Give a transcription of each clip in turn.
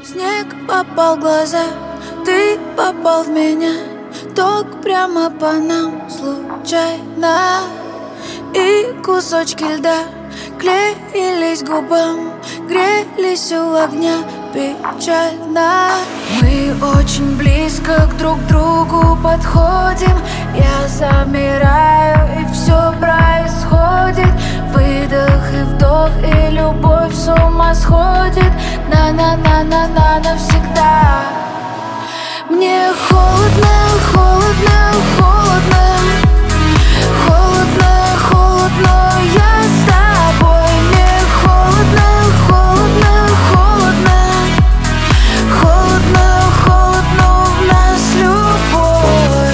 Снег попал в глаза, ты попал в меня. Ток прямо по нам случайно. И кусочки льда клеились к губам, грелись у огня печально. Мы очень близко друг к другу подходим. Я замираю, и все происходит. Выдох и вдох, и любовь с ума сходит. На-на-на-на-на навсегда. Мне холодно, холодно, холодно. Холодно, холодно, я с тобой. Мне холодно, холодно, холодно. Холодно, холодно, в нас любовь.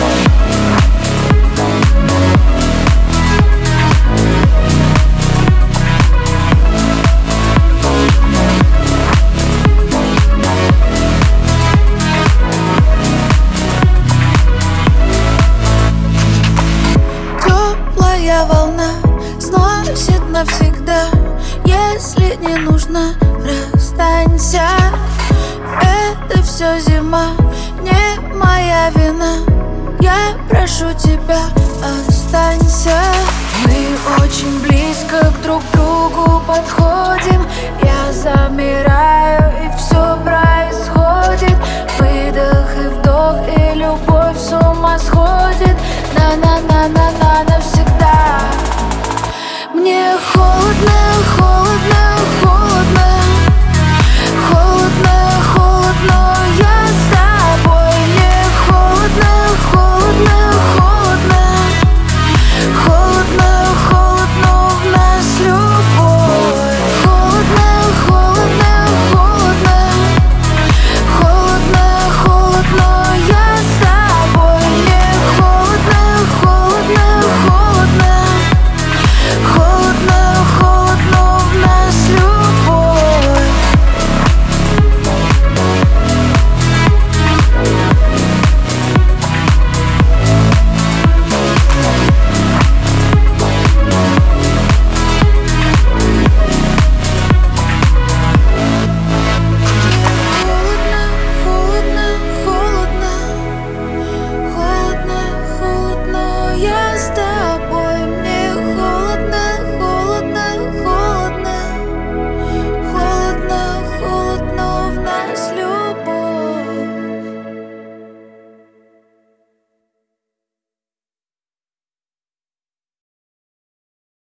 Теплая волна сносит навсегда. Если не нужно, расстанься. Это все зима, не моя вина. Я прошу тебя, останься. Мы очень близко друг к другу подходим. Я замираю, и